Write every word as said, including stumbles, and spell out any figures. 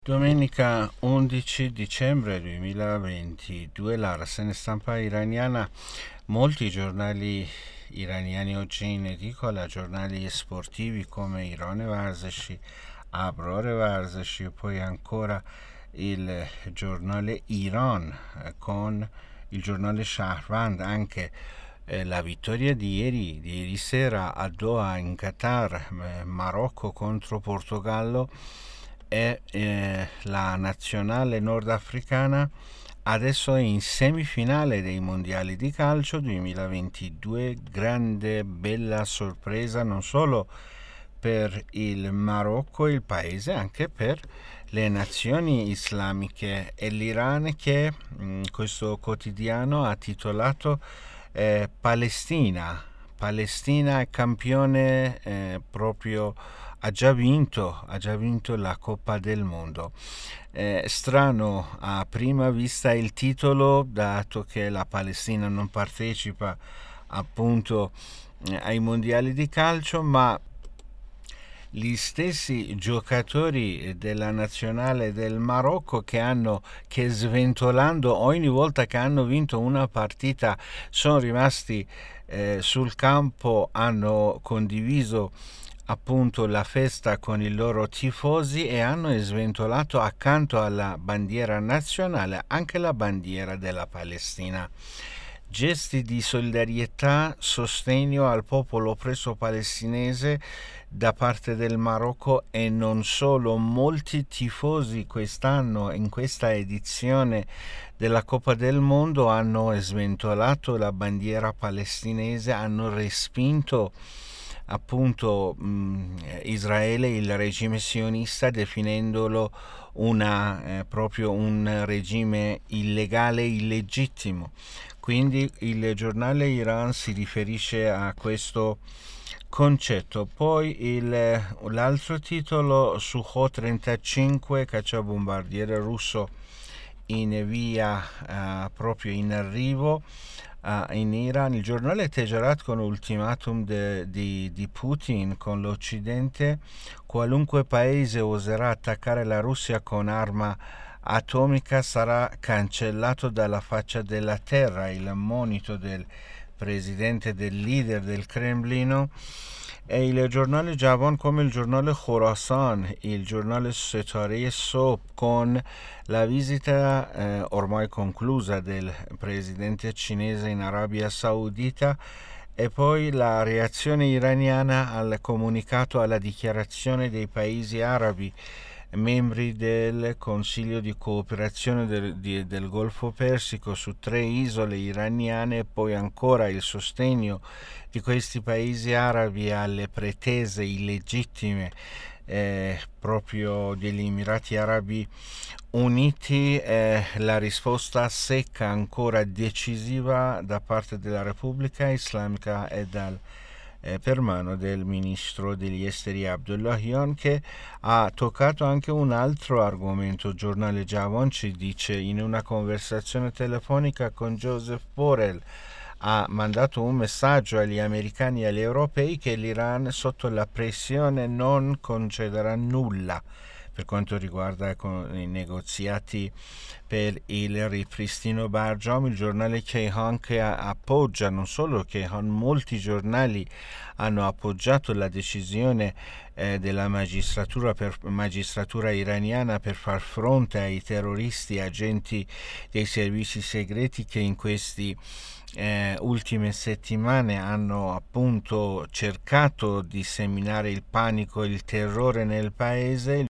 Domenica undici dicembre duemilaventidue, la rassegna stampa iraniana. Molti giornali iraniani oggi in edicola, giornali sportivi come Iran Varzashi, Abror Varzashi, e poi ancora il giornale Iran eh, con il giornale Shahvand, anche eh, la vittoria di ieri, di ieri sera a Doha in Qatar, eh, Marocco contro Portogallo, e eh, la nazionale nordafricana adesso è in semifinale dei mondiali di calcio duemilaventidue. Grande bella sorpresa non solo per il Marocco, il paese, anche per le nazioni islamiche e l'Iran, che mh, questo quotidiano ha titolato eh, Palestina Palestina è campione, eh, proprio ha già vinto, ha già vinto la Coppa del Mondo. Eh, strano a prima vista il titolo, dato che la Palestina non partecipa appunto eh, ai mondiali di calcio, ma gli stessi giocatori della nazionale del Marocco che hanno che sventolando ogni volta che hanno vinto una partita sono rimasti eh, sul campo, hanno condiviso appunto la festa con i loro tifosi e hanno sventolato accanto alla bandiera nazionale anche la bandiera della Palestina. Gesti di solidarietà, sostegno al popolo oppresso palestinese da parte del Marocco, e non solo. Molti tifosi quest'anno, in questa edizione della Coppa del Mondo, hanno sventolato la bandiera palestinese, hanno respinto appunto mh, Israele, il regime sionista, definendolo una, eh, proprio un regime illegale, illegittimo. Quindi il giornale Iran si riferisce a questo concetto. Poi il, l'altro titolo: Sukhoi trentacinque, cacciabombardiere russo in via, uh, proprio in arrivo uh, in Iran. Il giornale Teherat con ultimatum de, di, di Putin con l'Occidente: qualunque paese oserà attaccare la Russia con arma atomica sarà cancellato dalla faccia della terra. Il monito del presidente, del leader del Cremlino. E il giornale Javan come il giornale Khorasan, il giornale Setare Sobh, con la visita eh, ormai conclusa del presidente cinese in Arabia Saudita, e poi la reazione iraniana al comunicato, alla dichiarazione dei paesi arabi membri del Consiglio di cooperazione del, di, del Golfo Persico su tre isole iraniane, e poi ancora il sostegno di questi paesi arabi alle pretese illegittime eh, proprio degli Emirati Arabi Uniti. Eh, la risposta secca, ancora decisiva, da parte della Repubblica Islamica e dal Eh, per mano del ministro degli esteri Abdullahian, che ha toccato anche un altro argomento. Il giornale Javan ci dice: in una conversazione telefonica con Joseph Borrell ha mandato un messaggio agli americani e agli europei che l'Iran, sotto la pressione, non concederà nulla per quanto riguarda i negoziati per il ripristino Barjom. Il giornale Kayhan, che appoggia, non solo Kayhan, molti giornali hanno appoggiato la decisione eh, della magistratura, per, magistratura iraniana per far fronte ai terroristi e agenti dei servizi segreti che in questi Eh, ultime settimane hanno appunto cercato di seminare il panico e il terrore nel paese.